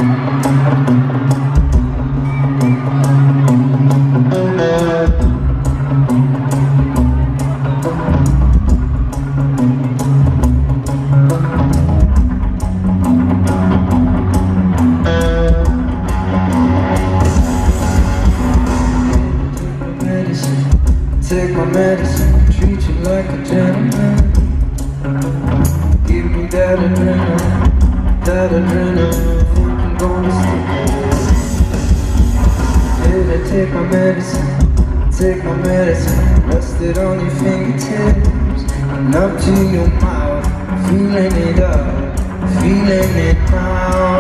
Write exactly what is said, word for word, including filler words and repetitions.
Take my medicine, treat you like a gentleman. Give me that adrenaline, that adrenaline. Think I'm gonna stick. Did I take my medicine, take my medicine. Rest it on your fingertips and up to your mouth. Feeling it up, feeling it now.